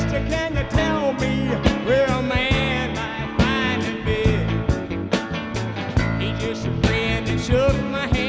Mister, can you tell me where a man might find a bed? He just grinned and shook my hand.